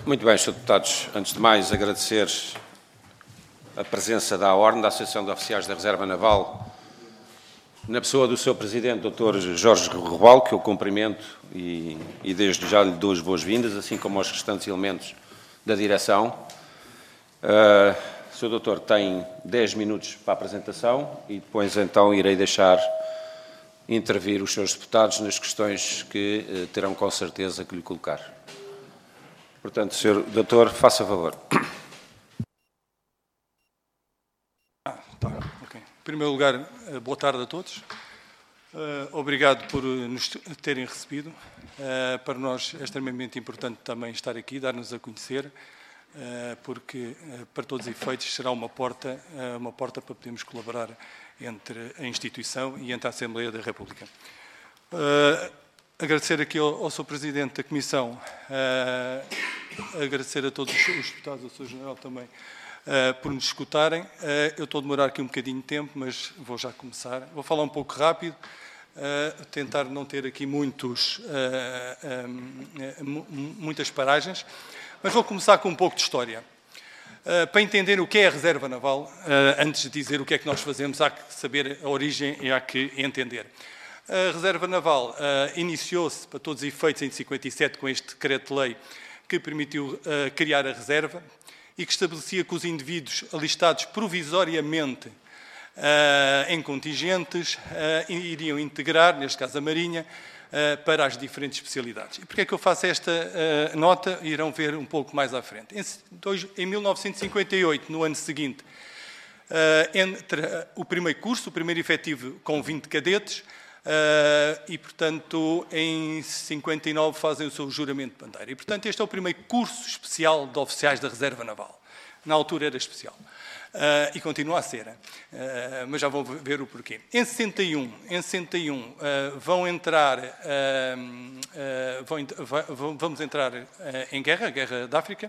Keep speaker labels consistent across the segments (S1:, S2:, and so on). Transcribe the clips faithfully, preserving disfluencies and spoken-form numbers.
S1: Muito bem, senhores Deputados. Antes de mais, agradecer a presença da AORN, da Associação de Oficiais da Reserva Naval, na pessoa do seu Presidente, doutor Jorge Robalo, que eu cumprimento e, e desde já lhe dou as boas-vindas, assim como aos restantes elementos da direção. Uh, o senhor Doutor tem dez minutos para a apresentação e depois então irei deixar intervir os senhores deputados nas questões que uh, terão com certeza que lhe colocar. Portanto, senhor Doutor, faça favor.
S2: Ah, tá, okay. Em primeiro lugar, boa tarde a todos. Uh, obrigado por nos terem recebido. Uh, para nós é extremamente importante também estar aqui, dar-nos a conhecer, uh, porque, uh, para todos os efeitos, será uma porta, uh, uma porta para podermos colaborar entre a instituição e entre a Assembleia da República. Uh, agradecer aqui ao, ao senhor Presidente da Comissão, uh, agradecer a todos os deputados, ao senhor General também, Uh, por nos escutarem. Uh, eu estou a demorar aqui um bocadinho de tempo, mas vou já começar. Vou falar um pouco rápido, uh, tentar não ter aqui muitos, uh, um, muitas paragens, mas vou começar com um pouco de história. Uh, para entender o que é a Reserva Naval, uh, antes de dizer o que é que nós fazemos, há que saber a origem e há que entender. A Reserva Naval uh, iniciou-se, para todos os efeitos, em cinquenta e sete, com este decreto-lei que permitiu uh, criar a Reserva, e que estabelecia que os indivíduos alistados provisoriamente uh, em contingentes uh, iriam integrar, neste caso a Marinha, uh, para as diferentes especialidades. E porquê é que eu faço esta uh, nota? Irão ver um pouco mais à frente. Em, dois, em mil novecentos e cinquenta e oito, no ano seguinte, uh, entre uh, o primeiro curso, o primeiro efetivo com vinte cadetes, Uh, e, portanto, em cinquenta e nove fazem o seu juramento de bandeira. E, portanto, este é o primeiro curso especial de oficiais da Reserva Naval. Na altura era especial. Uh, e continua a ser. Uh, mas já vão ver o porquê. Em sessenta e um, em sessenta e um uh, vão entrar, uh, uh, vão, vão, vamos entrar uh, em guerra, a Guerra da África.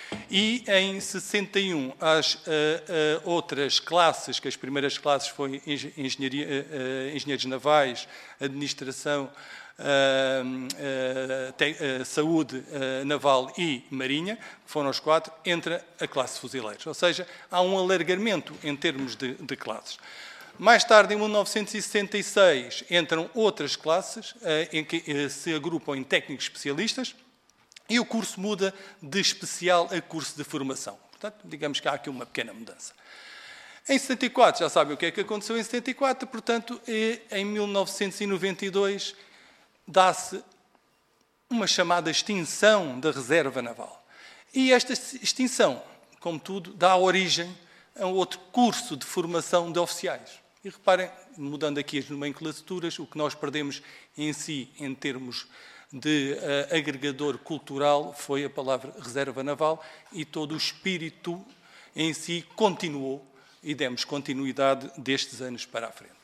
S2: E em sessenta e um, as uh, uh, outras classes, que as primeiras classes foram engenharia, uh, engenheiros navais, administração, uh, uh, te, uh, saúde uh, naval e marinha, que foram os quatro, entra a classe fuzileiros. Ou seja, há um alargamento em termos de, de classes. Mais tarde, em mil novecentos e sessenta e seis, entram outras classes, uh, em que uh, se agrupam em técnicos especialistas, e o curso muda de especial a curso de formação. Portanto, digamos que há aqui uma pequena mudança. Em setenta e quatro, já sabem o que é que aconteceu em setenta e quatro, portanto, em mil novecentos e noventa e dois, dá-se uma chamada extinção da Reserva Naval. E esta extinção, como tudo, dá origem a outro curso de formação de oficiais. E reparem, mudando aqui as nomenclaturas, o que nós perdemos em si, em termos de uh, agregador cultural, foi a palavra Reserva Naval, e todo o espírito em si continuou e demos continuidade destes anos para a frente.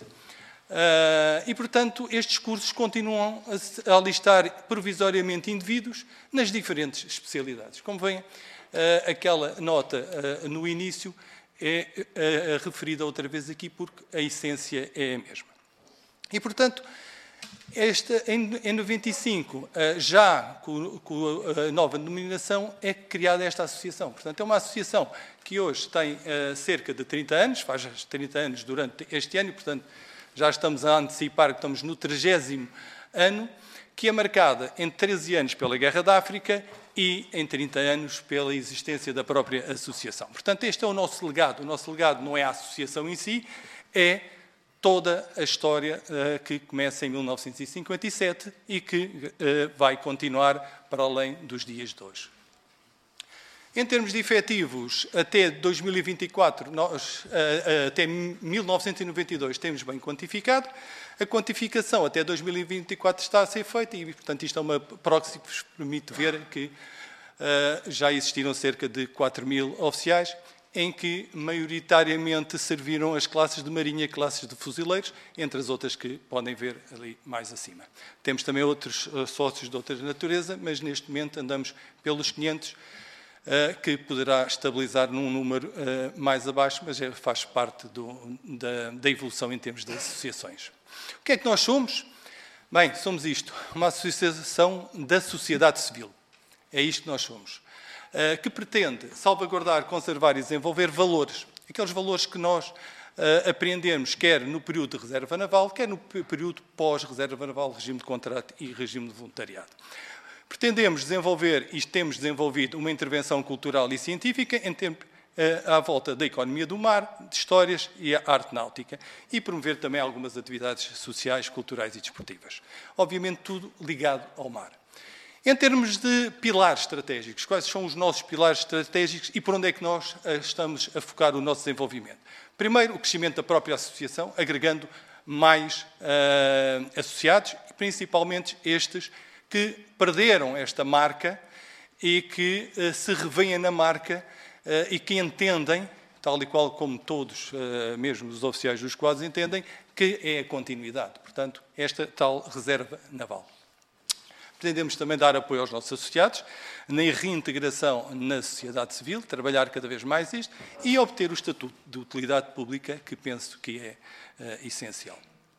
S2: Uh, e, portanto, estes cursos continuam a, a alistar provisoriamente indivíduos nas diferentes especialidades. Como veem, uh, aquela nota uh, no início é uh, referida outra vez aqui porque a essência é a mesma. E, portanto, Esta, em, em noventa e cinco, já com, com a nova denominação, é criada esta associação. Portanto, é uma associação que hoje tem uh, cerca de trinta anos, faz trinta anos durante este ano, e, portanto, já estamos a antecipar que estamos no trigésimo ano, que é marcada em treze anos pela Guerra da África e em trinta anos pela existência da própria associação. Portanto, este é o nosso legado. O nosso legado não é a associação em si, é toda a história uh, que começa em mil novecentos e cinquenta e sete e que uh, vai continuar para além dos dias de hoje. Em termos de efetivos, até dois mil e vinte e quatro, nós, uh, uh, até mil novecentos e noventa e dois, temos bem quantificado. A quantificação até dois mil e vinte e quatro está a ser feita e, portanto, isto é uma proxy que vos permite ver que uh, já existiram cerca de quatro mil oficiais, em que maioritariamente serviram as classes de marinha e classes de fuzileiros, entre as outras que podem ver ali mais acima. Temos também outros uh, sócios de outra natureza, mas neste momento andamos pelos quinhentos, uh, que poderá estabilizar num número uh, mais abaixo, mas é, faz parte do, da, da evolução em termos de associações. O que é que nós somos? Bem, somos isto, uma associação da sociedade civil. É isto que nós somos. Uh, que pretende salvaguardar, conservar e desenvolver valores. Aqueles valores que nós uh, apreendemos, quer no período de reserva naval, quer no período pós-reserva naval, regime de contrato e regime de voluntariado. Pretendemos desenvolver, e temos desenvolvido, uma intervenção cultural e científica em tempo, uh, à volta da economia do mar, de histórias e a arte náutica, e promover também algumas atividades sociais, culturais e desportivas. Obviamente tudo ligado ao mar. Em termos de pilares estratégicos, quais são os nossos pilares estratégicos e por onde é que nós estamos a focar o nosso desenvolvimento? Primeiro, o crescimento da própria associação, agregando mais uh, associados, principalmente estes que perderam esta marca e que uh, se revêem na marca uh, e que entendem, tal e qual como todos, uh, mesmo os oficiais dos quadros, entendem, que é a continuidade. Portanto, esta tal reserva naval. Pretendemos também dar apoio aos nossos associados na reintegração na sociedade civil, trabalhar cada vez mais isto e obter o estatuto de utilidade pública, que penso que é uh, essencial.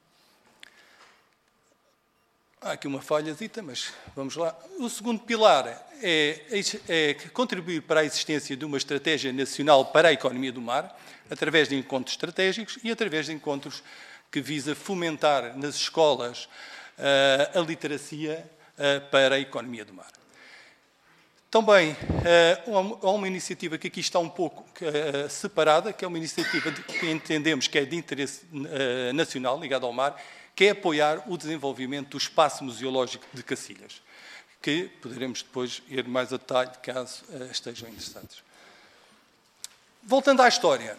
S2: Há aqui uma falhazita, mas vamos lá. O segundo pilar é, é contribuir para a existência de uma estratégia nacional para a economia do mar, através de encontros estratégicos e através de encontros que visa fomentar nas escolas uh, a literacia para a economia do mar. Também há uma iniciativa que aqui está um pouco separada, que é uma iniciativa que entendemos que é de interesse nacional, ligada ao mar, que é apoiar o desenvolvimento do espaço museológico de Cacilhas, que poderemos depois ir mais a detalhe, caso estejam interessados. Voltando à história,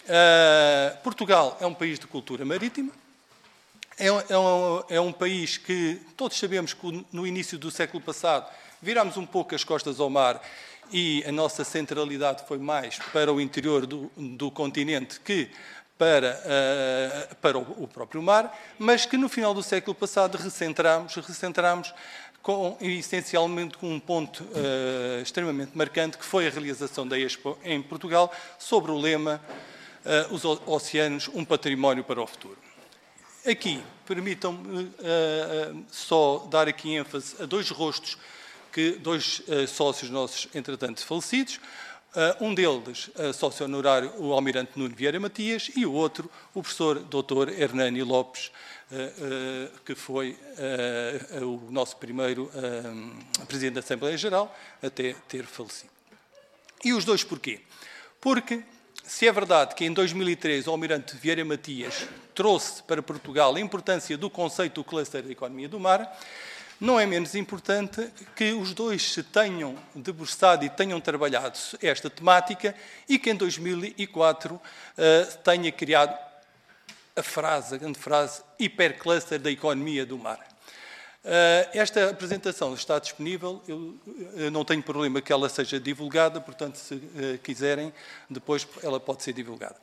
S2: Portugal é um país de cultura marítima. É um, é, um, é um país que todos sabemos que no início do século passado virámos um pouco as costas ao mar e a nossa centralidade foi mais para o interior do, do continente que para, uh, para o, o próprio mar, mas que no final do século passado recentramos, recentramos com, essencialmente com um ponto uh, extremamente marcante, que foi a realização da Expo em Portugal, sobre o lema uh, Os oceanos, um património para o futuro. Aqui, permitam-me uh, uh, só dar aqui ênfase a dois rostos, que, dois uh, sócios nossos, entretanto, falecidos. Uh, um deles, uh, sócio honorário, o almirante Nuno Vieira Matias, e o outro, o professor doutor Hernani Lopes, uh, uh, que foi uh, o nosso primeiro uh, presidente da Assembleia Geral, até ter falecido. E os dois porquê? Porque, se é verdade que em dois mil e três o almirante Vieira Matias trouxe para Portugal a importância do conceito do cluster da economia do mar, não é menos importante que os dois se tenham debruçado e tenham trabalhado esta temática e que em dois mil e quatro uh, tenha criado a frase, a grande frase, hipercluster da economia do mar. Uh, esta apresentação está disponível, eu, eu não tenho problema que ela seja divulgada, portanto, se uh, quiserem, depois ela pode ser divulgada.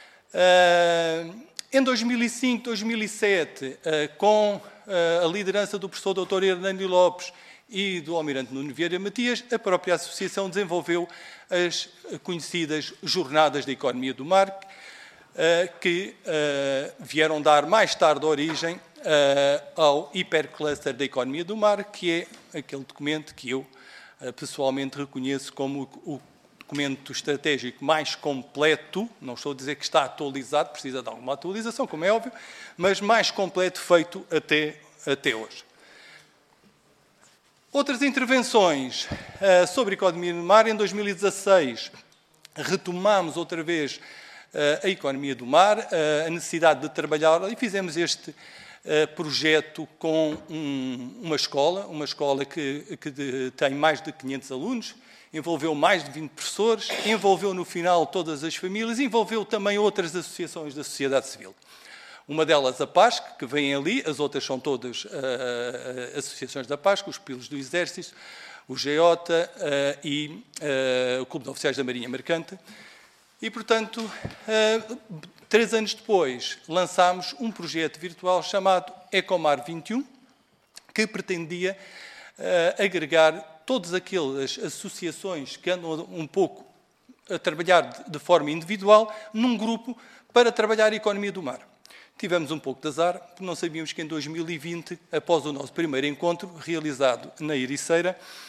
S2: Uh, em dois mil e cinco, dois mil e sete, uh, com uh, a liderança do professor doutor Hernani Lopes e do almirante Nuno Vieira Matias, a própria associação desenvolveu as conhecidas Jornadas da Economia do Mar, uh, que uh, vieram dar mais tarde origem Uh, ao hipercluster da economia do mar, que é aquele documento que eu uh, pessoalmente reconheço como o, o documento estratégico mais completo, não estou a dizer que está atualizado, precisa de alguma atualização, como é óbvio, mas mais completo feito até, até hoje. Outras intervenções uh, sobre a economia do mar. Em dois mil e dezasseis retomámos outra vez uh, a economia do mar, uh, a necessidade de trabalhar, e fizemos este Uh, projeto com um, uma escola, uma escola que, que de, tem mais de quinhentos alunos, envolveu mais de vinte professores, envolveu no final todas as famílias, envolveu também outras associações da sociedade civil. Uma delas a PASC, que vem ali, as outras são todas uh, uh, associações da PASC, os Pilos do Exército, o G O T uh, e uh, o Clube de Oficiais da Marinha Mercante. E, portanto, uh, três anos depois, lançámos um projeto virtual chamado Ecomar vinte e um, que pretendia uh, agregar todas aquelas associações que andam um pouco a trabalhar de, de forma individual num grupo para trabalhar a economia do mar. Tivemos um pouco de azar, porque não sabíamos que em dois mil e vinte, após o nosso primeiro encontro, realizado na Ericeira,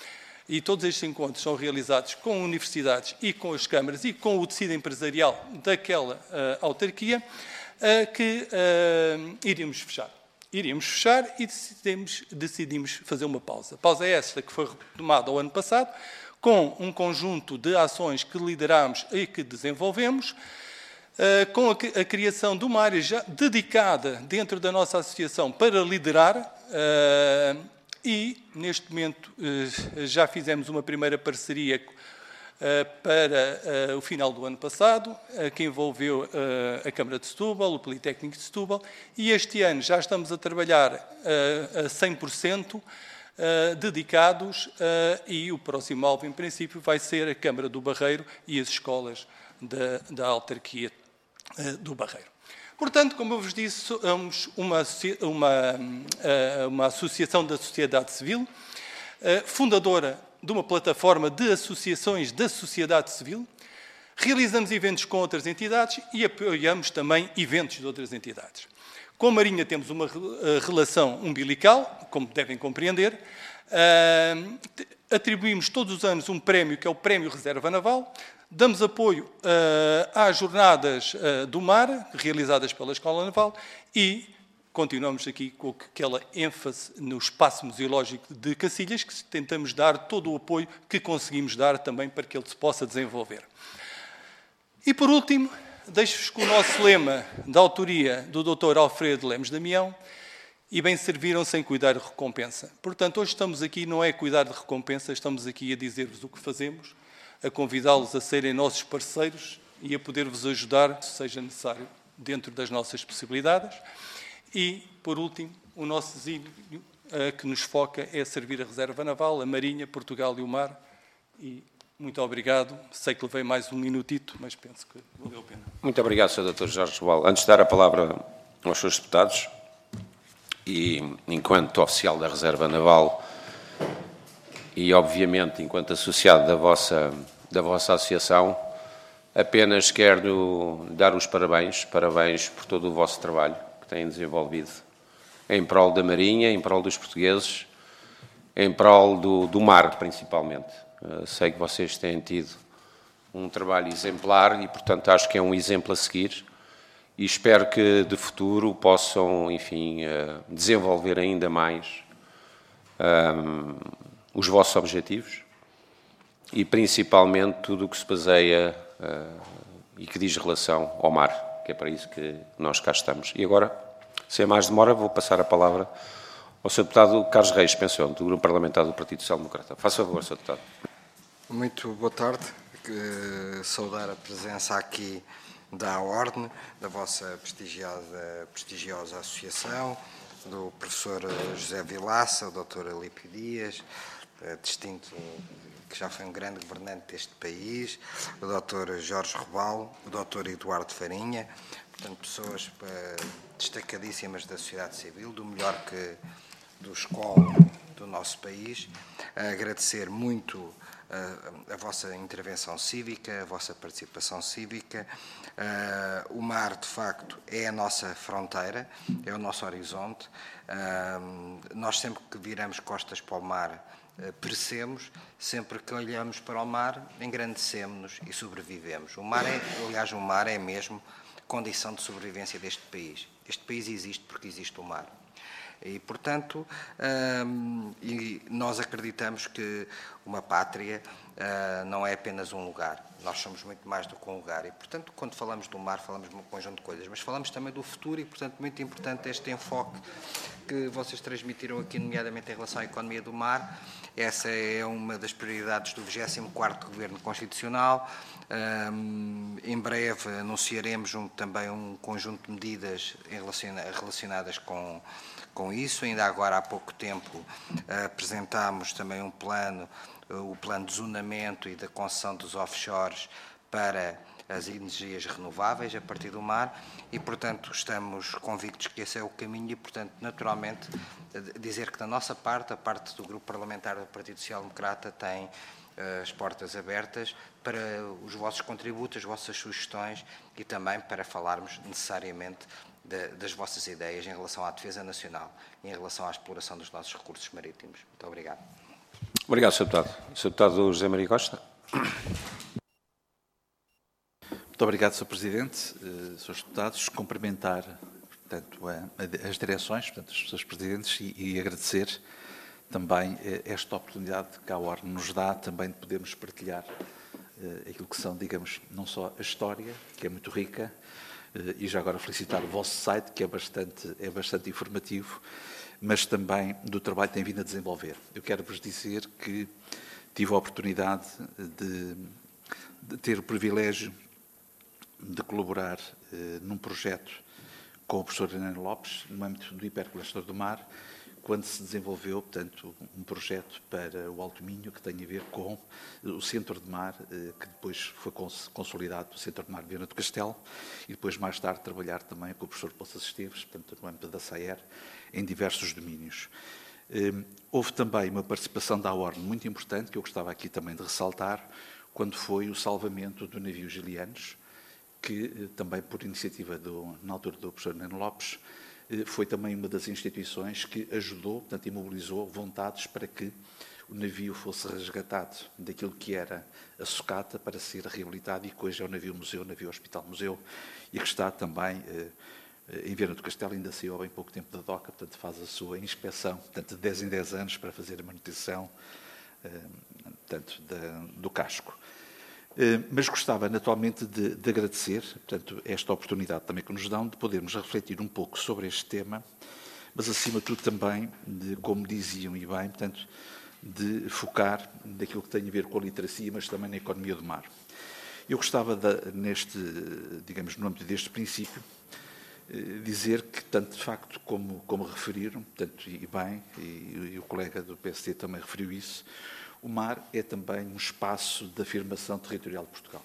S2: e todos estes encontros são realizados com universidades e com as câmaras e com o tecido empresarial daquela uh, autarquia, uh, que uh, iríamos fechar. Iríamos fechar e decidimos, decidimos fazer uma pausa. Pausa esta que foi retomada ao ano passado, com um conjunto de ações que liderámos e que desenvolvemos, uh, com a, a criação de uma área já dedicada dentro da nossa associação para liderar, uh, e, neste momento, uh, já fizemos uma primeira parceria uh, para uh, o final do ano passado, uh, que envolveu uh, a Câmara de Setúbal, o Politécnico de Setúbal, e este ano já estamos a trabalhar uh, a cem por cento Uh, dedicados, uh, e o próximo alvo, em princípio, vai ser a Câmara do Barreiro e as escolas da, da autarquia uh, do Barreiro. Portanto, como eu vos disse, somos uma, uma, uh, uma associação da sociedade civil, uh, fundadora de uma plataforma de associações da sociedade civil, realizamos eventos com outras entidades e apoiamos também eventos de outras entidades. Com a Marinha temos uma relação umbilical, como devem compreender. Uh, atribuímos todos os anos um prémio, que é o Prémio Reserva Naval. Damos apoio uh, às jornadas uh, do mar, realizadas pela Escola Naval, e continuamos aqui com aquela ênfase no espaço museológico de Cacilhas, que tentamos dar todo o apoio que conseguimos dar também para que ele se possa desenvolver. E, por último, deixo-vos com o nosso lema da autoria do doutor Alfredo Lemos Damião: e bem serviram sem cuidar de recompensa. Portanto, hoje estamos aqui, não é cuidar de recompensa, estamos aqui a dizer-vos o que fazemos, a convidá-los a serem nossos parceiros e a poder-vos ajudar, se seja necessário, dentro das nossas possibilidades. E, por último, o nosso desígnio uh, que nos foca é servir a Reserva Naval, a Marinha, Portugal e o mar. E muito obrigado. Sei que levei mais um minutito, mas penso que valeu a pena.
S1: Muito obrigado, senhor doutor Jorge Robalo. Antes de dar a palavra aos senhores deputados, e enquanto oficial da Reserva Naval e, obviamente, enquanto associado da vossa, da vossa associação, apenas quero dar os parabéns, parabéns por todo o vosso trabalho que têm desenvolvido em prol da Marinha, em prol dos portugueses, em prol do, do mar, principalmente. Uh, sei que vocês têm tido um trabalho exemplar e, portanto, acho que é um exemplo a seguir e espero que, de futuro, possam, enfim, uh, desenvolver ainda mais um, os vossos objetivos e, principalmente, tudo o que se baseia uh, e que diz relação ao mar, que é para isso que nós cá estamos. E agora, sem mais demora, vou passar a palavra ao senhor deputado Carlos Reis, penso, do Grupo Parlamentar do Partido Social Democrata. Faça favor, senhor deputado.
S3: Muito boa tarde. Saudar a presença aqui da Ordem, da vossa prestigiosa, prestigiosa associação, do professor José Vilaça, o doutor Alípio Dias, distinto, que já foi um grande governante deste país, o doutor Jorge Robalo, o doutor Eduardo Farinha, portanto, pessoas destacadíssimas da sociedade civil, do melhor que do escola do nosso país. Agradecer muito a, a vossa intervenção cívica, a vossa participação cívica. Uh, o mar, de facto, é a nossa fronteira, é o nosso horizonte. Uh, nós, sempre que viramos costas para o mar, uh, perecemos. Sempre que olhamos para o mar, engrandecemos-nos e sobrevivemos. O mar é, aliás, o mar é mesmo condição de sobrevivência deste país. Este país existe porque existe o mar. E, portanto, hum, e nós acreditamos que uma pátria uh, não é apenas um lugar. Nós somos muito mais do que um lugar. E, portanto, quando falamos do mar, falamos de um conjunto de coisas. Mas falamos também do futuro e, portanto, muito importante este enfoque que vocês transmitiram aqui, nomeadamente em relação à economia do mar. Essa é uma das prioridades do vigésimo quarto Governo Constitucional. Um, em breve anunciaremos um, também um conjunto de medidas relacionadas com Com isso, ainda agora há pouco tempo apresentámos também um plano, o plano de zonamento e da concessão dos offshores para as energias renováveis a partir do mar e, portanto, estamos convictos que esse é o caminho e, portanto, naturalmente, dizer que da nossa parte, a parte do Grupo Parlamentar do Partido Social Democrata tem as portas abertas para os vossos contributos, as vossas sugestões e também para falarmos necessariamente de, das vossas ideias em relação à defesa nacional e em relação à exploração dos nossos recursos marítimos. Muito obrigado.
S1: Obrigado, senhor Deputado. senhor Deputado José Maria Costa.
S4: Muito obrigado, senhor Presidente. senhores Deputados, cumprimentar, portanto, a, a, as direções, portanto, os senhores Presidentes e, e agradecer também esta oportunidade que a ORN nos dá também de podermos partilhar uh, aquilo que são, digamos, não só a história, que é muito rica, uh, e já agora felicitar o vosso site, que é bastante, é bastante informativo, mas também do trabalho que tem vindo a desenvolver. Eu quero vos dizer que tive a oportunidade de, de ter o privilégio de colaborar uh, num projeto com o professor Heleno Lopes, no âmbito do hipercolestor do mar, quando se desenvolveu, portanto, um projeto para o Alto Minho que tem a ver com o Centro de Mar, que depois foi consolidado o Centro de Mar de Viana do Castelo, e depois, mais tarde, trabalhar também com o professor Poças Esteves, portanto, no âmbito da SAER, em diversos domínios. Houve também uma participação da ORN muito importante, que eu gostava aqui também de ressaltar, quando foi o salvamento do navio Gilianos, que também, por iniciativa, do, na altura do professor Heleno Lopes, foi também uma das instituições que ajudou, portanto, e mobilizou vontades para que o navio fosse resgatado daquilo que era a sucata para ser reabilitado e que hoje é o navio-museu, o navio-hospital-museu, e que está também eh, em Viana do Castelo, ainda saiu há bem pouco tempo da DOCA, portanto, faz a sua inspeção, portanto, de dez em dez anos para fazer a manutenção eh, portanto, da, do casco. Mas gostava, naturalmente, de, de agradecer, portanto, esta oportunidade também que nos dão de podermos refletir um pouco sobre este tema, mas, acima de tudo, também, de, como diziam e bem, portanto, de focar naquilo que tem a ver com a literacia, mas também na economia do mar. Eu gostava, de, neste, digamos, no âmbito deste princípio, dizer que, tanto de facto como, como referiram, portanto, e bem, e, e o colega do P S D também referiu isso, o mar é também um espaço de afirmação territorial de Portugal.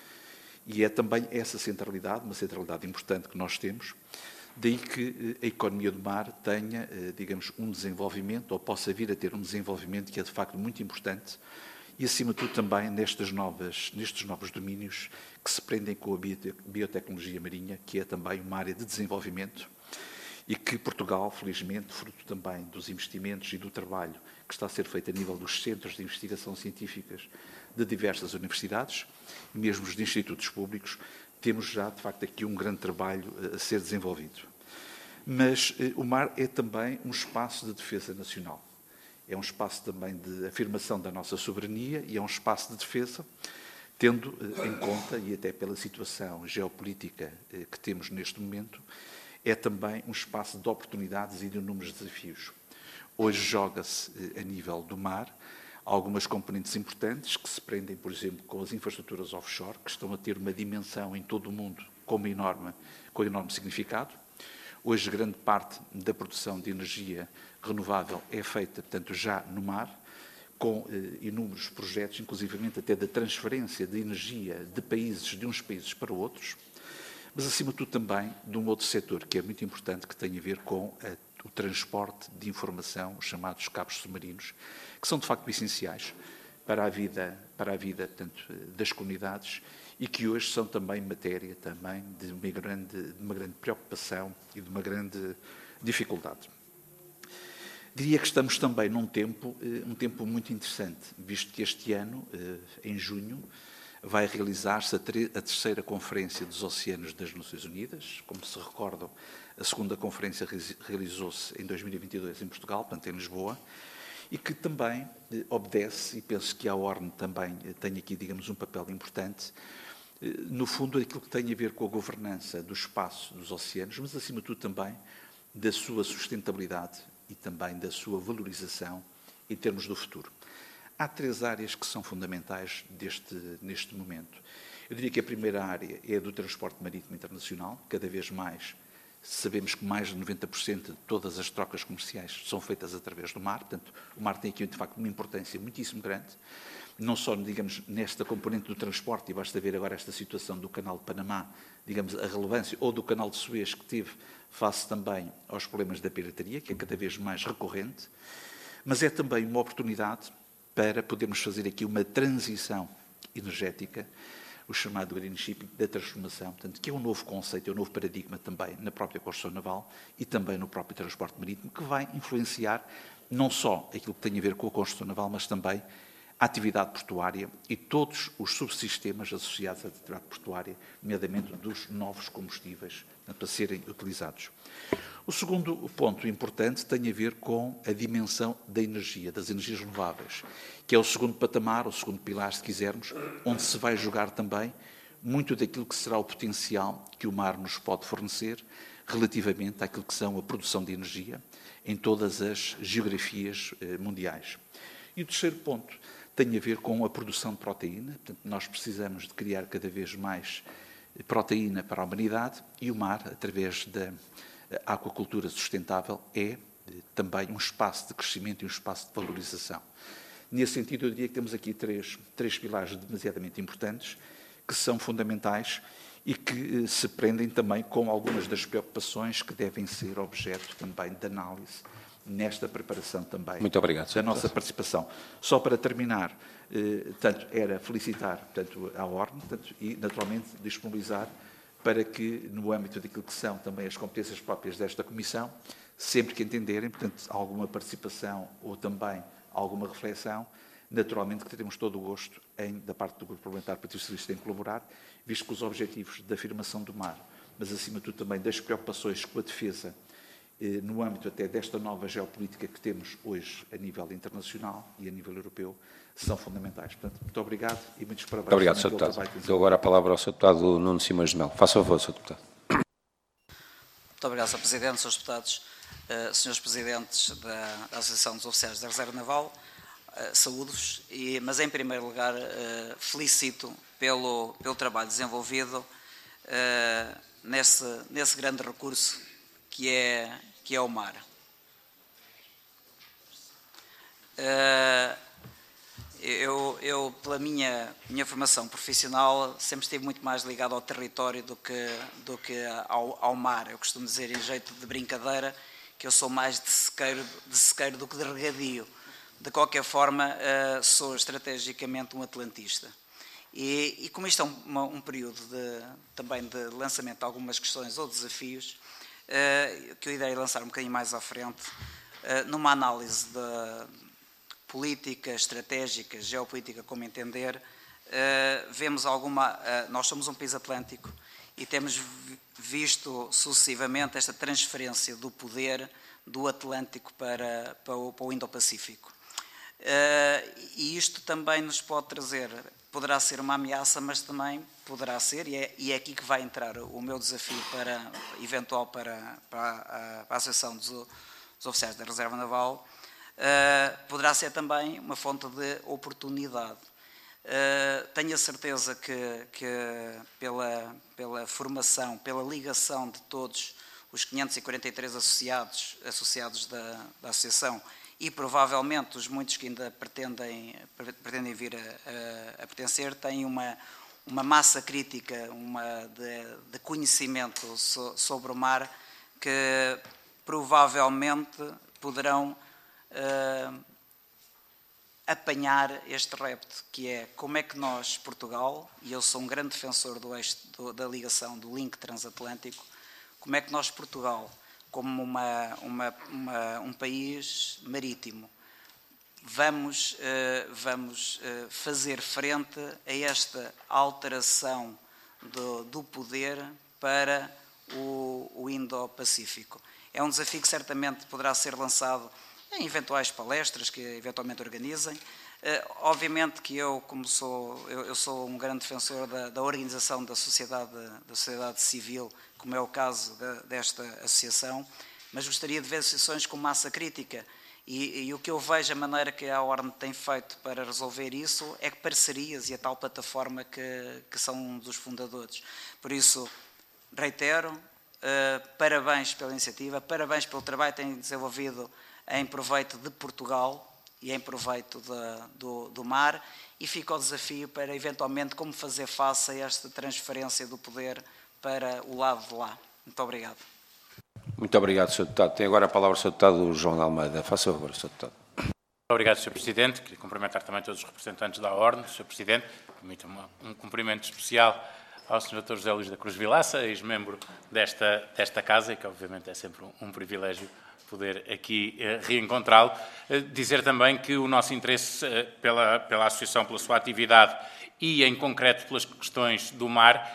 S4: E é também essa centralidade, uma centralidade importante que nós temos, daí que a economia do mar tenha, digamos, um desenvolvimento, ou possa vir a ter um desenvolvimento que é de facto muito importante, e acima de tudo também nestas novas, nestes novos domínios que se prendem com a biotecnologia marinha, que é também uma área de desenvolvimento, e que Portugal, felizmente, fruto também dos investimentos e do trabalho que está a ser feito a nível dos centros de investigação científicas de diversas universidades, e mesmo os de institutos públicos, temos já, de facto, aqui um grande trabalho a ser desenvolvido. Mas eh, o mar é também um espaço de defesa nacional. É um espaço também de afirmação da nossa soberania e é um espaço de defesa, tendo eh, em conta, e até pela situação geopolítica eh, que temos neste momento, é também um espaço de oportunidades e de inúmeros desafios. Hoje joga-se, a nível do mar, algumas componentes importantes que se prendem, por exemplo, com as infraestruturas offshore, que estão a ter uma dimensão em todo o mundo com, uma enorme, com um enorme significado. Hoje, grande parte da produção de energia renovável é feita, portanto, já no mar, com eh, inúmeros projetos, inclusivamente até da transferência de energia de países, de uns países para outros, mas, acima de tudo, também de um outro setor que é muito importante, que tem a ver com a, o transporte de informação, os chamados cabos submarinos, que são, de facto, essenciais para a vida, para a vida portanto, das comunidades e que hoje são também matéria também de uma grande, de uma grande preocupação e de uma grande dificuldade. Diria que estamos também num tempo, um tempo muito interessante, visto que este ano, em junho, vai realizar-se a terceira Conferência dos Oceanos das Nações Unidas. Como se recordam, a segunda conferência realizou-se em dois mil e vinte e dois em Portugal, portanto em Lisboa, e que também obedece, e penso que a ORN também tem aqui, digamos, um papel importante, no fundo, aquilo que tem a ver com a governança do espaço dos oceanos, mas, acima de tudo, também da sua sustentabilidade e também da sua valorização em termos do futuro. Há três áreas que são fundamentais deste, neste momento. Eu diria que a primeira área é a do transporte marítimo internacional. Cada vez mais sabemos que mais de noventa por cento de todas as trocas comerciais são feitas através do mar. Portanto, o mar tem aqui, de facto, uma importância muitíssimo grande. Não só, digamos, nesta componente do transporte, e basta ver agora esta situação do Canal de Panamá, digamos, a relevância, ou do Canal de Suez que teve face também aos problemas da pirataria, que é cada vez mais recorrente, mas é também uma oportunidade para podermos fazer aqui uma transição energética, o chamado green shipping, da transformação, portanto, que é um novo conceito, é um novo paradigma também na própria construção naval e também no próprio transporte marítimo, que vai influenciar não só aquilo que tem a ver com a construção naval, mas também a atividade portuária e todos os subsistemas associados à atividade portuária, nomeadamente dos novos combustíveis para serem utilizados. O segundo ponto importante tem a ver com a dimensão da energia, das energias renováveis, que é o segundo patamar, o segundo pilar, se quisermos, onde se vai jogar também muito daquilo que será o potencial que o mar nos pode fornecer relativamente àquilo que são a produção de energia em todas as geografias mundiais. E o terceiro ponto tem a ver com a produção de proteína. Portanto, nós precisamos de criar cada vez mais proteína para a humanidade e o mar, através da aquacultura sustentável, é também um espaço de crescimento e um espaço de valorização. Nesse sentido, eu diria que temos aqui três, três pilares demasiadamente importantes, que são fundamentais e que se prendem também com algumas das preocupações que devem ser objeto também de análise nesta preparação também.
S1: Muito obrigado,
S4: da nossa participação. Só para terminar, eh, tanto era felicitar tanto a Ordem tanto, e, naturalmente, disponibilizar para que, no âmbito daquilo que são também as competências próprias desta Comissão, sempre que entenderem, portanto, alguma participação ou também alguma reflexão, naturalmente que teremos todo o gosto, em, da parte do Grupo Parlamentar do Partido Socialista, em colaborar, visto que os objetivos da afirmação do mar, mas, acima de tudo, também das preocupações com a defesa, eh, no âmbito até desta nova geopolítica que temos hoje a nível internacional e a nível europeu, são fundamentais. Portanto, muito obrigado e muitos parabéns.
S1: Muito obrigado, senhor Deputado. Dou agora a palavra ao senhor Deputado Nuno Simões de Melo. Faça favor, senhor Deputado.
S5: Muito obrigado, senhor Presidente, senhores Deputados, uh, senhores Presidentes da, da Associação dos Oficiais da Reserva Naval, uh, saúdo-vos, mas em primeiro lugar uh, felicito pelo, pelo trabalho desenvolvido uh, nesse, nesse grande recurso que é, que é o mar. Uh, Eu, eu, pela minha, minha formação profissional, sempre estive muito mais ligado ao território do que, do que ao, ao mar. Eu costumo dizer, em jeito de brincadeira, que eu sou mais de sequeiro, de sequeiro do que de regadio. De qualquer forma, uh, sou estrategicamente um atlantista. E, e como isto é um, um período de, também de lançamento de algumas questões ou desafios, uh, que eu irei lançar um bocadinho mais à frente, uh, numa análise da política, estratégica, geopolítica, como entender, uh, vemos alguma... Uh, nós somos um país atlântico e temos visto sucessivamente esta transferência do poder do Atlântico para, para o, para o Indo-Pacífico. Uh, e isto também nos pode trazer, poderá ser uma ameaça, mas também poderá ser, e é, e é aqui que vai entrar o meu desafio para, eventual para, para, a, para a Associação dos, dos Oficiais da Reserva Naval, Uh, poderá ser também uma fonte de oportunidade. Uh, tenho a certeza que, que pela, pela formação, pela ligação de todos os quinhentos e quarenta e três associados, associados da, da Associação e provavelmente os muitos que ainda pretendem, pretendem vir a, a, a pertencer, têm uma, uma massa crítica, uma de, de conhecimento so, sobre o mar que provavelmente poderão Uh, apanhar este repto, que é como é que nós, Portugal, e eu sou um grande defensor do eixo, do, da ligação, do link transatlântico, como é que nós, Portugal, como uma, uma, uma, um país marítimo, vamos, uh, vamos uh, fazer frente a esta alteração do, do poder para o, o Indo-Pacífico. É um desafio que certamente poderá ser lançado em eventuais palestras que eventualmente organizem. Uh, obviamente que eu, como sou, eu, eu sou um grande defensor da, da organização da sociedade, da sociedade civil, como é o caso de, desta associação, mas gostaria de ver associações com massa crítica. E, e o que eu vejo, a maneira que a Ordem tem feito para resolver isso, é que parcerias e a tal plataforma que, que são um dos fundadores. Por isso, reitero, uh, parabéns pela iniciativa, parabéns pelo trabalho que têm desenvolvido em proveito de Portugal e em proveito de, do, do mar, e fica o desafio para, eventualmente, como fazer face a esta transferência do poder para o lado de lá. Muito obrigado.
S1: Muito obrigado, senhor Deputado. Tem agora a palavra o senhor Deputado João de Almeida. Faça favor, senhor Deputado.
S6: Obrigado, senhor Presidente. Queria cumprimentar também todos os representantes da Ordem, senhor Presidente. Permita-me um cumprimento especial ao senhor doutor José Luís da Cruz Vilaça, ex-membro desta, desta Casa, e que obviamente é sempre um, um privilégio poder aqui uh, reencontrá-lo. Uh, dizer também que o nosso interesse uh, pela, pela Associação, pela sua atividade e, em concreto, pelas questões do mar,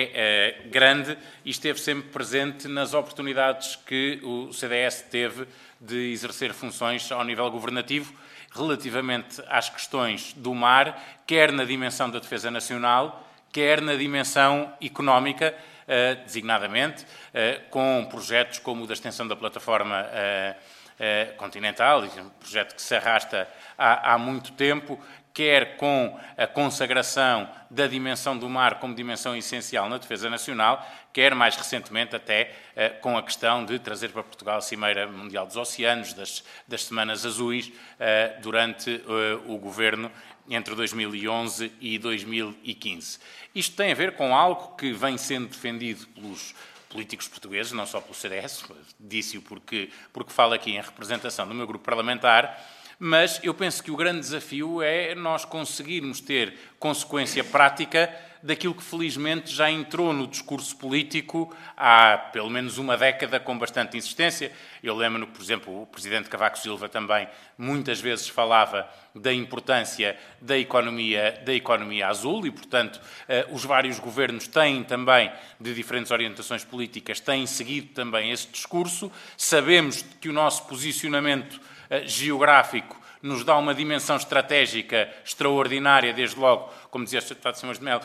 S6: é uh, grande e esteve sempre presente nas oportunidades que o C D S teve de exercer funções ao nível governativo relativamente às questões do mar, quer na dimensão da defesa nacional, quer na dimensão económica, uh, designadamente, uh, com projetos como o da extensão da plataforma uh, uh, continental, um projeto que se arrasta há, há muito tempo, quer com a consagração da dimensão do mar como dimensão essencial na defesa nacional, quer mais recentemente até eh, com a questão de trazer para Portugal a Cimeira Mundial dos Oceanos, das, das Semanas Azuis, eh, durante eh, o governo entre dois mil e onze e dois mil e quinze. Isto tem a ver com algo que vem sendo defendido pelos políticos portugueses, não só pelo C D S, disse-o porque, porque falo aqui em representação do meu grupo parlamentar, mas eu penso que o grande desafio é nós conseguirmos ter consequência prática daquilo que felizmente já entrou no discurso político há pelo menos uma década com bastante insistência. Eu lembro-me, por exemplo, o Presidente Cavaco Silva também muitas vezes falava da importância da economia, da economia azul e, portanto, os vários governos têm também, de diferentes orientações políticas, têm seguido também esse discurso. Sabemos que o nosso posicionamento geográfico nos dá uma dimensão estratégica extraordinária, desde logo, como dizia o Deputado Simões de Melo,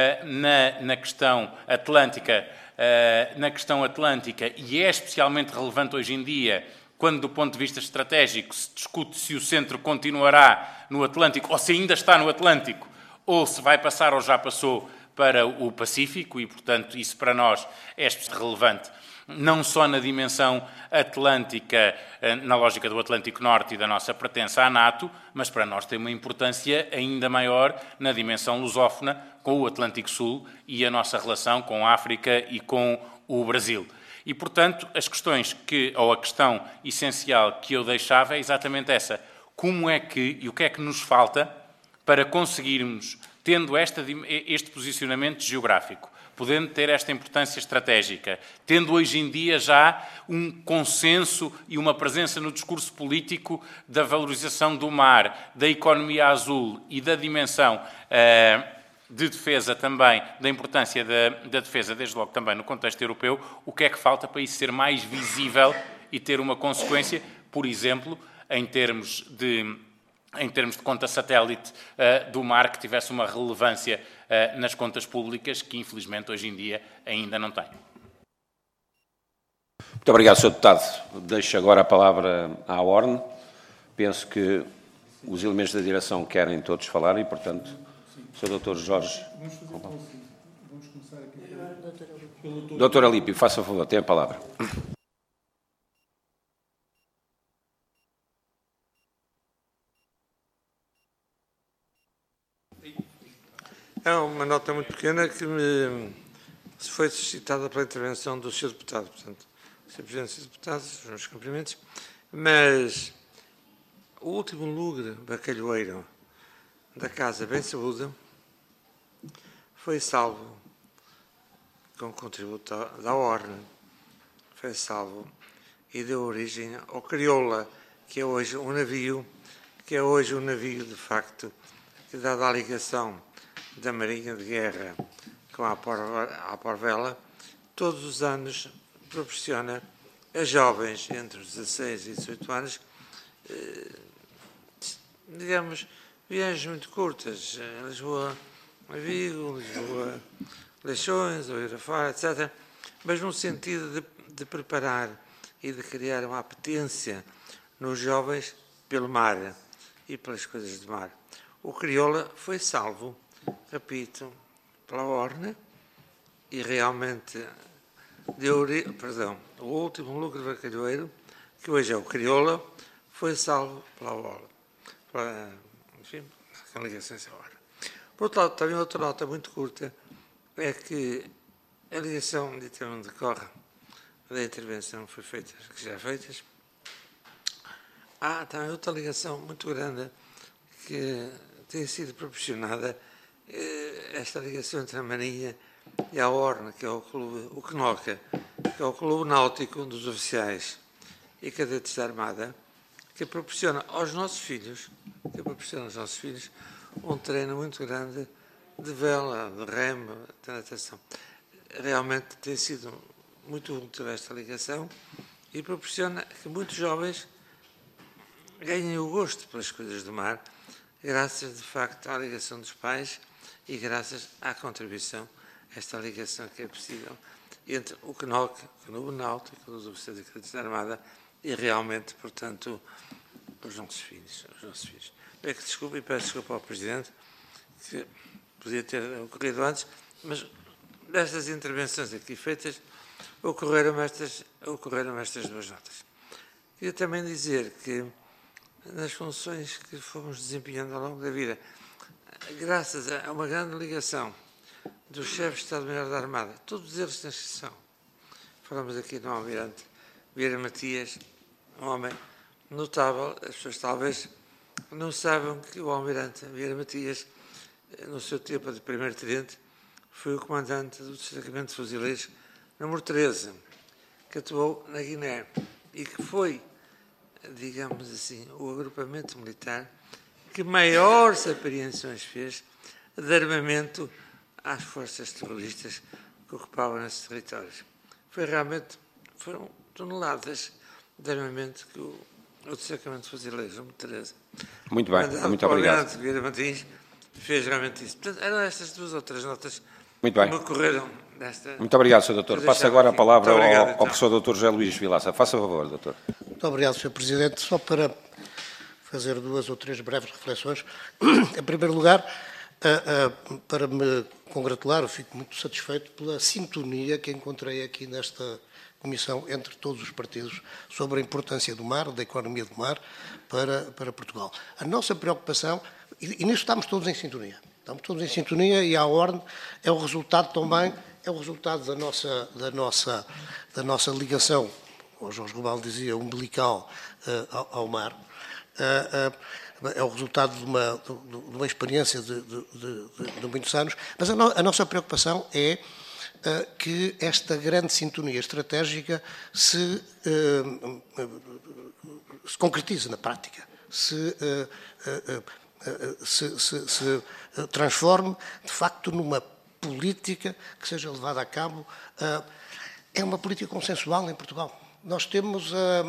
S6: na, na questão atlântica, na questão atlântica, e é especialmente relevante hoje em dia, quando do ponto de vista estratégico se discute se o centro continuará no Atlântico, ou se ainda está no Atlântico, ou se vai passar ou já passou para o Pacífico, e, portanto, isso para nós é relevante. Não só na dimensão atlântica, na lógica do Atlântico Norte e da nossa pertença à NATO, mas para nós tem uma importância ainda maior na dimensão lusófona, com o Atlântico Sul e a nossa relação com a África e com o Brasil. E, portanto, as questões que, ou a questão essencial que eu deixava é exatamente essa. Como é que, e o que é que nos falta para conseguirmos, tendo esta, este posicionamento geográfico, podendo ter esta importância estratégica, tendo hoje em dia já um consenso e uma presença no discurso político da valorização do mar, da economia azul e da dimensão uh, de defesa também, da importância da, da defesa, desde logo também no contexto europeu, o que é que falta para isso ser mais visível e ter uma consequência, por exemplo, em termos de... em termos de conta satélite uh, do mar, que tivesse uma relevância uh, nas contas públicas, que infelizmente hoje em dia ainda não tem.
S1: Muito obrigado, senhor Deputado. Deixo agora a palavra à ordem. Penso que os elementos da direção querem todos falar e, portanto, o senhor doutor Jorge... Vamos fazer Vamos começar aqui pelo doutor Alípio, faça favor, tem a palavra.
S7: É uma nota muito pequena que me foi suscitada pela intervenção do senhor Deputado. Portanto, senhor Presidente, senhor Deputado, os meus cumprimentos. Mas o último lugre bacalhoeiro da Casa Bem Saúde foi salvo com contributo da Ordem. Foi salvo e deu origem ao Crioula, que é hoje um navio, que é hoje um navio, de facto, que, dada a ligação da Marinha de Guerra com a Porvela, todos os anos proporciona a jovens entre os dezasseis e dezoito anos, digamos, viagens muito curtas, Lisboa a Vigo, Lisboa a Leixões, ou Irafara, etcétera, mas no sentido de, de preparar e de criar uma apetência nos jovens pelo mar e pelas coisas de mar. O Crioula foi salvo, repito, pela Ordem, e realmente deu, perdão, o último lucro bacalhoeiro, que hoje é o Crioula, foi salvo pela Ordem, pela, enfim, com ligações à Ordem. Por outro lado, também outra nota muito curta é que a ligação de onde decorre da intervenção foi feita, que já feitas. Há também outra ligação muito grande que tem sido proporcionada, esta ligação entre a Marinha e a Orne, que é o clube, o CNOCA, que é o Clube Náutico dos Oficiais. e Cadetes da Armada, que proporciona aos nossos filhos, que proporciona aos nossos filhos um treino muito grande de vela, de remo, de natação. Realmente tem sido muito útil esta ligação e proporciona que muitos jovens ganhem o gosto pelas coisas do mar, graças, de facto, à ligação dos pais e graças à contribuição, esta ligação que é possível entre o C N O C, o Clube Náutico, os oficiais e cadetes da Armada e realmente, portanto, os nossos filhos. Os nossos filhos. É que desculpe e peço desculpa ao Presidente, que podia ter ocorrido antes, mas destas intervenções aqui feitas, ocorreram estas, ocorreram estas duas notas. Queria também dizer que, nas funções que fomos desempenhando ao longo da vida, graças a uma grande ligação dos chefes de Estado-Maior da Armada, todos eles sem exceção, falamos aqui do Almirante Vieira Matias, um homem notável, as pessoas talvez não saibam que o Almirante Vieira Matias, no seu tempo de primeiro-tenente, foi o comandante do destacamento de fuzileiros número treze, que atuou na Guiné e que foi, digamos assim, o agrupamento militar que maiores apreensões fez de armamento às forças terroristas que ocupavam esses territórios. Foi realmente, foram toneladas de armamento que o, o destacamento de fuzileiros número treze,
S1: muito bem, muito obrigado.
S7: O Vieira Martins fez realmente isso. Portanto, eram estas duas outras notas
S1: muito bem.
S7: que me ocorreram desta...
S1: Muito obrigado, senhor Doutor. Passo agora a palavra
S7: obrigado,
S1: ao,
S7: então.
S1: ao professor Doutor José Luís Vilaça. Faça favor, Doutor.
S8: Muito obrigado, senhor Presidente. Só para fazer duas ou três breves reflexões. Em primeiro lugar, para me congratular, eu fico muito satisfeito pela sintonia que encontrei aqui nesta Comissão entre todos os partidos sobre a importância do mar, da economia do mar, para, para Portugal. A nossa preocupação, e, e nisso estamos todos em sintonia, estamos todos em sintonia e a ordem é o resultado também, é o resultado da nossa, da nossa, da nossa ligação, como o Jorge Rubal dizia, umbilical uh, ao, ao mar. Uh, uh, é o resultado de uma, de, de uma experiência de, de, de, de muitos anos, mas a, no, a nossa preocupação é uh, que esta grande sintonia estratégica se, uh, uh, se concretize na prática, se, uh, uh, uh, se, se, se transforme, de facto, numa política que seja levada a cabo. Uh, é uma política consensual em Portugal. Nós temos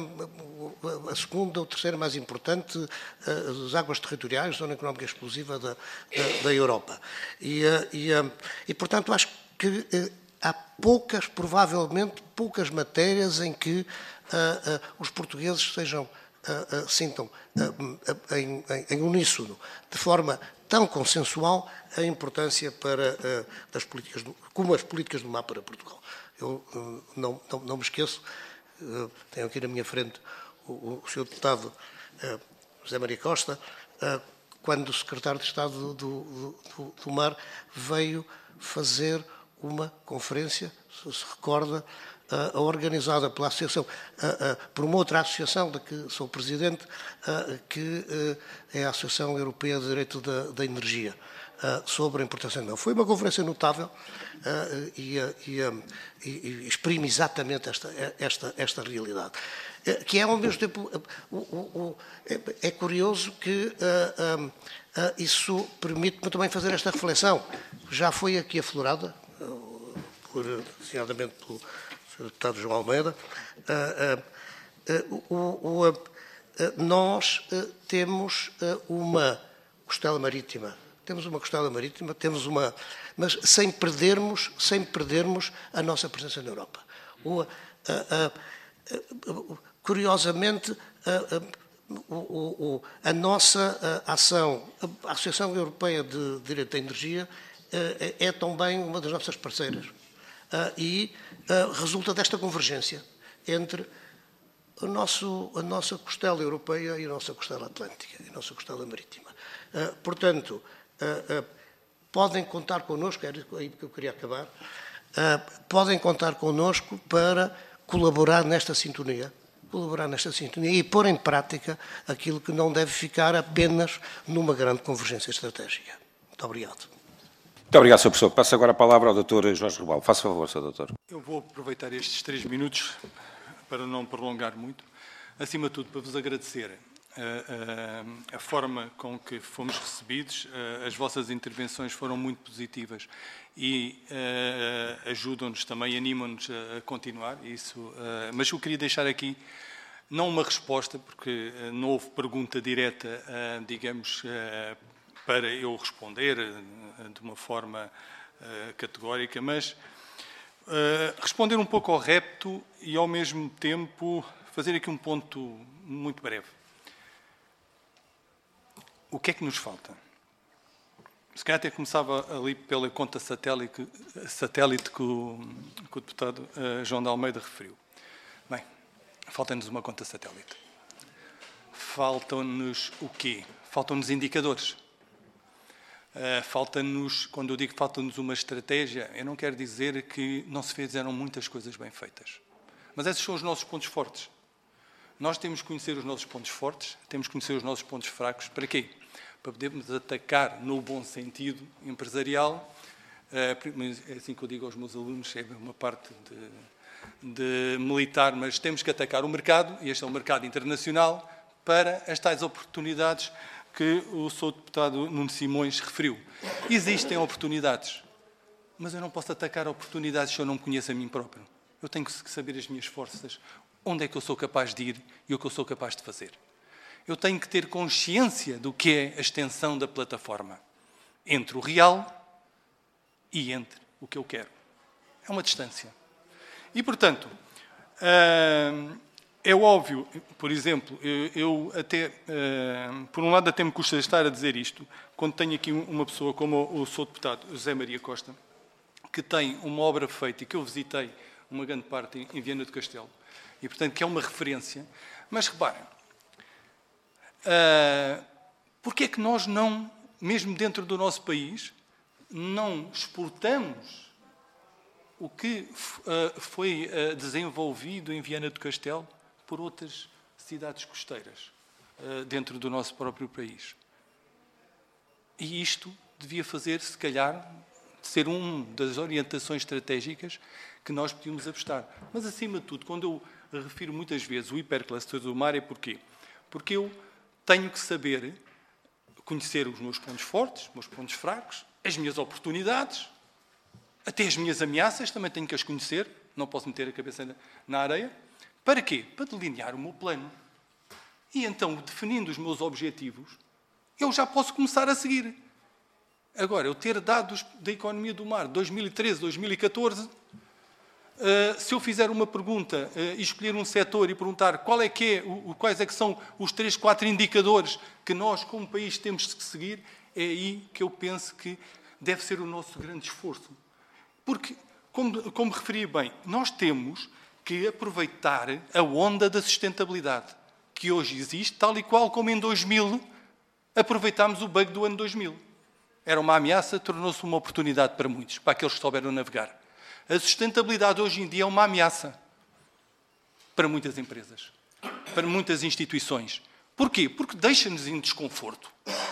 S8: a, a segunda ou terceira mais importante, as águas territoriais, zona económica exclusiva da, da, da Europa. E, e, e, portanto, acho que há poucas, provavelmente, poucas matérias em que uh, uh, os portugueses sejam, uh, uh, sintam uh, em, em, em uníssono, de forma tão consensual, a importância para, uh, das políticas, como as políticas do mar para Portugal. Eu uh, não, não, não me esqueço. Uh, tenho aqui na minha frente o, o senhor deputado uh, José Maria Costa, uh, quando o secretário de Estado do, do, do, do Mar veio fazer uma conferência, se se recorda, uh, organizada pela associação, uh, uh, por uma outra associação da que sou presidente, uh, que uh, é a Associação Europeia de Direito da, da Energia, uh, sobre a importação de mel. Foi uma conferência notável uh, e, uh, e, uh, e, e exprime exatamente esta, esta, esta realidade. Uh, que é, ao mesmo tempo, uh, uh, uh, é, é curioso que uh, uh, uh, isso permite-me também fazer esta reflexão. Já foi aqui aflorada, uh, por, designadamente pelo senhor deputado João Almeida, uh, uh, uh, uh, uh, uh, nós uh, temos uh, uma costela marítima, temos uma costela marítima, temos uma, mas sem perdermos, sem perdermos a nossa presença na Europa. O, uh, uh, uh, curiosamente, uh, uh, o, o, a nossa uh, ação, a Associação Europeia de Direito da Energia uh, é também uma das nossas parceiras uh, e uh, resulta desta convergência entre o nosso, a nossa costela europeia e a nossa costela atlântica, e a nossa costela marítima. Uh, portanto, uh, uh, podem contar connosco, era aí que eu queria acabar, uh, podem contar connosco para colaborar nesta sintonia, colaborar nesta sintonia e pôr em prática aquilo que não deve ficar apenas numa grande convergência estratégica. Muito obrigado.
S1: Muito obrigado, senhor Professor. Passo agora a palavra ao doutor Jorge Rubal. Faça favor, senhor Doutor.
S2: Eu vou aproveitar estes três minutos para não prolongar muito, acima de tudo, para vos agradecer a, a, a forma com que fomos recebidos. As vossas intervenções foram muito positivas e uh, ajudam-nos também, animam-nos a continuar. Isso, uh, mas eu queria deixar aqui, não uma resposta, porque uh, não houve pergunta direta, uh, digamos, uh, para eu responder uh, de uma forma uh, categórica, mas uh, responder um pouco ao repto e, ao mesmo tempo, fazer aqui um ponto muito breve. O que é que nos falta? Se calhar até começava ali pela conta satélite, satélite que, o, que o deputado uh, João de Almeida referiu. Bem, falta-nos uma conta satélite. Faltam-nos o quê? Faltam-nos indicadores. Uh, falta-nos, quando eu digo que falta-nos uma estratégia, eu não quero dizer que não se fizeram muitas coisas bem feitas. Mas esses são os nossos pontos fortes. Nós temos que conhecer os nossos pontos fortes, temos que conhecer os nossos pontos fracos. Para quê? Para podermos atacar no bom sentido empresarial. É assim que eu digo aos meus alunos, é uma parte de, de militar, mas temos que atacar o mercado, e este é o mercado internacional, para as tais oportunidades que o seu deputado Nuno Simões referiu. Existem oportunidades, mas eu não posso atacar oportunidades se eu não me conheço a mim próprio. Eu tenho que saber as minhas forças, onde é que eu sou capaz de ir e o que eu sou capaz de fazer. Eu tenho que ter consciência do que é a extensão da plataforma entre o real e entre o que eu quero. É uma distância. E, portanto, é óbvio, por exemplo, eu até, por um lado até me custa estar a dizer isto, quando tenho aqui uma pessoa como o seu deputado José Maria Costa, que tem uma obra feita e que eu visitei uma grande parte em Viana do Castelo, e, portanto, que é uma referência. Mas, reparem, uh, porque é que nós não, mesmo dentro do nosso país, não exportamos o que uh, foi uh, desenvolvido em Viana do Castelo por outras cidades costeiras uh, dentro do nosso próprio país? E isto devia fazer, se calhar, ser uma das orientações estratégicas que nós podíamos apostar. Mas, acima de tudo, quando eu refiro muitas vezes o hipercluster do mar, é porquê? Porque eu tenho que saber conhecer os meus pontos fortes, os meus pontos fracos, as minhas oportunidades, até as minhas ameaças, também tenho que as conhecer, não posso meter a cabeça na areia. Para quê? Para delinear o meu plano. E então, definindo os meus objetivos, eu já posso começar a seguir. Agora, eu ter dados da economia do mar, dois mil e treze, dois mil e catorze, Uh, se eu fizer uma pergunta uh, e escolher um setor e perguntar qual é que é, o, quais é que são os três, quatro indicadores que nós, como país, temos que seguir, é aí que eu penso que deve ser o nosso grande esforço. Porque, como, como referi bem, nós temos que aproveitar a onda da sustentabilidade que hoje existe, tal e qual como em dois mil aproveitámos o bug do ano dois mil. Era uma ameaça, tornou-se uma oportunidade para muitos, para aqueles que souberam navegar. A sustentabilidade hoje em dia é uma ameaça para muitas empresas, para muitas instituições. Porquê? Porque deixa-nos em desconforto.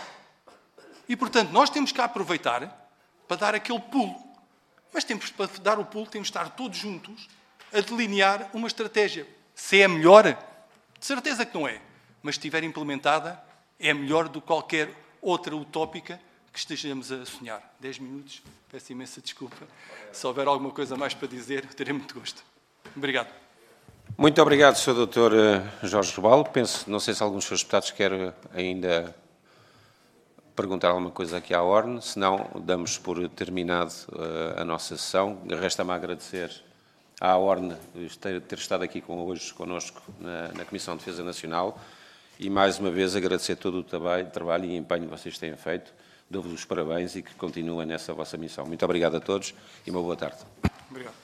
S2: E, portanto, nós temos que aproveitar para dar aquele pulo. Mas temos, para dar o pulo, temos que estar todos juntos a delinear uma estratégia. Se é melhor, de certeza que não é. Mas, se estiver implementada, é melhor do que qualquer outra utópica que estejamos a sonhar. Dez minutos, peço imensa desculpa. Se houver alguma coisa mais para dizer, terei muito gosto. Obrigado.
S1: Muito obrigado, senhor doutor Jorge Robalo. Penso, não sei se alguns dos seus deputados querem ainda perguntar alguma coisa aqui à ordem, se não, damos por terminado uh, a nossa sessão. Resta-me a agradecer à ordem ter, ter estado aqui com, hoje connosco na, na Comissão de Defesa Nacional e, mais uma vez, agradecer todo o trabalho, trabalho e empenho que vocês têm feito. Dou-vos os parabéns e que continuem nessa vossa missão. Muito obrigado a todos e uma boa tarde.
S2: Obrigado.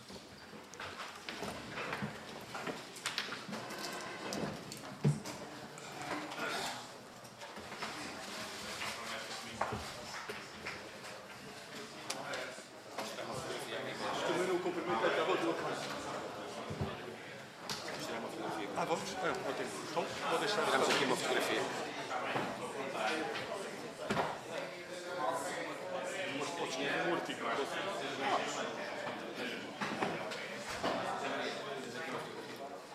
S2: Ah, vamos? Ah, ok. Então, vou deixar...
S1: Tiramos aqui uma fotografia.